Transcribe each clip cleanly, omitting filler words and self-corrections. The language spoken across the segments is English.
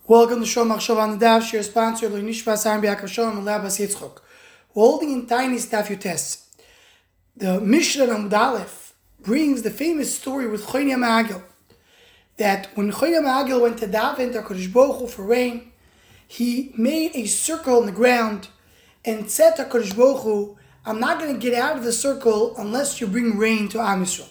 Welcome to Shom Machshava on the Daf. Your sponsor, Nishmas Aaron B'Yakov Shalom and Labas Yitzchok. We're holding in tiny Daf Yutes. The Mishnah Amud Aleph brings the famous story with Choynia Ma'agel, that when Choynia Ma'agel went to daven to HaKadosh Baruch Hu for rain, he made a circle on the ground and said to HaKadosh Baruch Hu, I'm not going to get out of the circle unless you bring rain to Am Yisrael.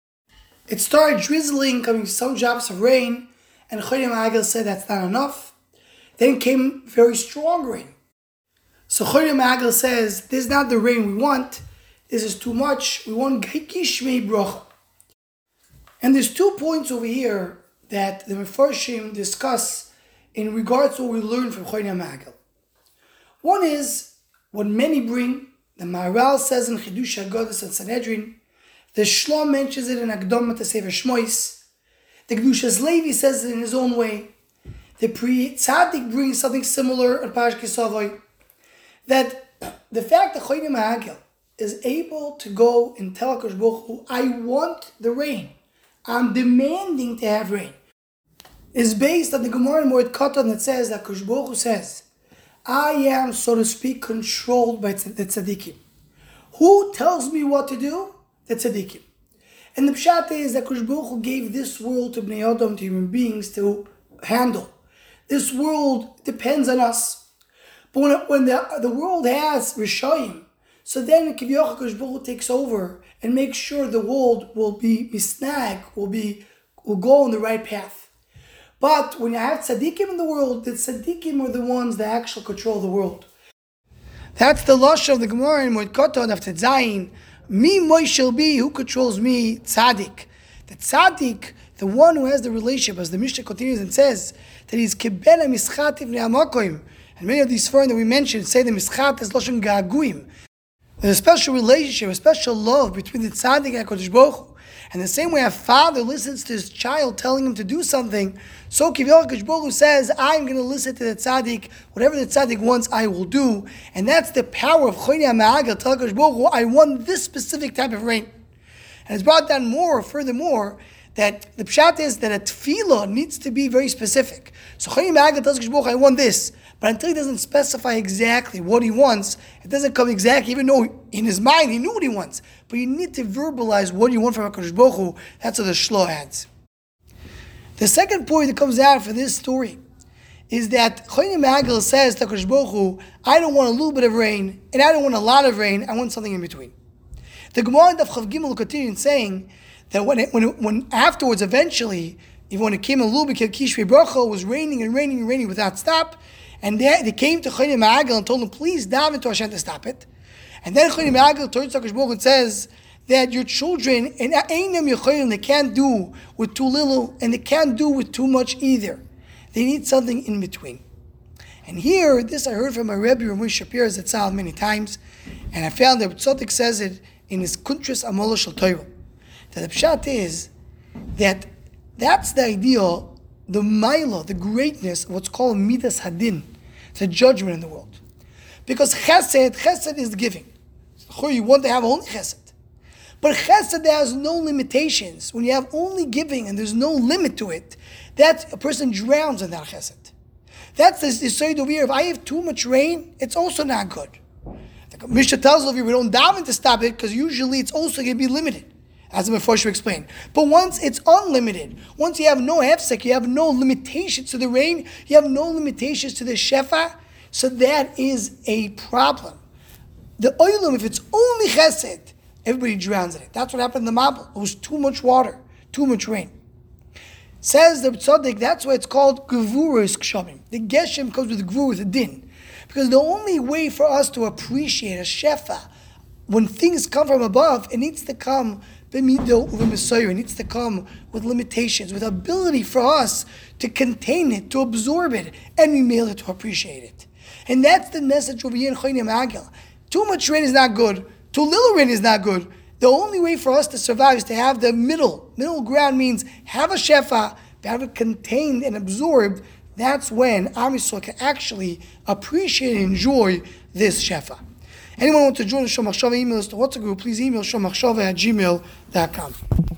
It started drizzling, coming some drops of rain, and Choynia Ma'agel said that's not enough. Then came very strong rain. So Choynia Ma'agel says, this is not the rain we want. This is too much. We want Gishmei Bracha. And there's 2 points over here that the Mefarshim discuss in regards to what we learn from Choynia Ma'agel. One is what many bring. The Maharal says in Chidush HaGodos and Sanhedrin. The Shlom mentions it in Akdama to Sefer Shmois. The Kedushas Levi says it in his own way. The Pri Tzaddik brings something similar in Parashat Kisavoy. That the fact that Choynia Ma'agel is able to go and tell HaKadosh Baruch Hu, I want the rain, I'm demanding to have rain, is based on the Gemara in Moed Katan that says that HaKadosh Baruch Hu says, I am, so to speak, controlled by the Tzaddikim. Who tells me what to do? The Tzaddikim. And the pshat is that HaKadosh Baruch Hu gave this world to Bnei Adam, to human beings, to handle. This world depends on us. But when the world has Rishayim, so then Kivyoch HaKadosh Baruch Hu takes over and makes sure the world will be misnag, will go on the right path. But when you have tzaddikim in the world, the tzaddikim are the ones that actually control the world. That's the lush of the Gemara in Moed Katan of Tetzayin. Me Moishel be, who controls me? Tzaddik. The tzaddik, the one who has the relationship, as the Mishnah continues and says, that he's keben ha-mischat ivnei ha-makom. And many of these firms that we mentioned say the mischat is lashon ga'aguim. There's a special relationship, a special love between the tzaddik and HaKadosh Baruch Hu. And the same way a father listens to his child telling him to do something, so Kivyoch HaKadosh Baruch Hu says, I'm going to listen to the tzaddik, whatever the tzaddik wants, I will do. And that's the power of Choynia Ma'agel, tell HaKadosh Baruch Hu, I want this specific type of rain. And it's brought down furthermore, that the pshat is that a tefillah needs to be very specific. So Choynia Ma'agel tells HaKadosh Baruch Hu, I want this. But until he doesn't specify exactly what he wants, it doesn't come exactly, even though in his mind he knew what he wants. But you need to verbalize what you want from HaKadosh Baruch Hu. That's what the Shlo adds. The second point that comes out for this story is that Choynia Ma'agel says to HaKadosh Baruch Hu, I don't want a little bit of rain, and I don't want a lot of rain, I want something in between. The Gemara in Daf Chav Gimel continues saying that when afterwards, eventually, even when it came a little bit, Kishmei Bracha, was raining and raining and raining without stop, and they came to Choynia Ma'agel and told him, please daven to Hashem to stop it. And then Choynia Ma'agel turns to HaKadosh Baruch Hu and says that your children, and they can't do with too little, and they can't do with too much either. They need something in between. And here, this I heard from my Rebbe, Ramesh Shapir, Zatzal, many times, and I found that Tzaddik says it in his Kuntras Amola Shel Torah, that the pshat is that that's the ideal, the maila, the greatness of what's called midas hadin, the judgment in the world. Because chesed is giving. You want to have only chesed. But chesed has no limitations. When you have only giving and there's no limit to it, that a person drowns in that chesed. That's the side over here. If I have too much rain, it's also not good. The Mishnah tells us we don't daven to stop it because usually it's also going to be limited, as the Mefarshim explained. But once it's unlimited, once you have no hefsek, you have no limitations to the rain, you have no limitations to the shefa, so that is a problem. The oilam, if it's only chesed, everybody drowns in it. That's what happened in the Mabul. It was too much water, too much rain. Says the tzaddik, that's why it's called gevuros kshamim. The geshem comes with gvur, with a din. Because the only way for us to appreciate a shefa, when things come from above, it needs to come it needs to come with limitations, with ability for us to contain it, to absorb it, and we mail it to appreciate it. And that's the message over here in Choynia Ma'agel. Too much rain is not good. Too little rain is not good. The only way for us to survive is to have the middle. Middle ground means have a shefa, have it contained and absorbed. That's when Am Yisrael can actually appreciate and enjoy this shefa. Anyone want to join the Shom Machshava email list to WhatsApp group, please email shommachshava@gmail.com.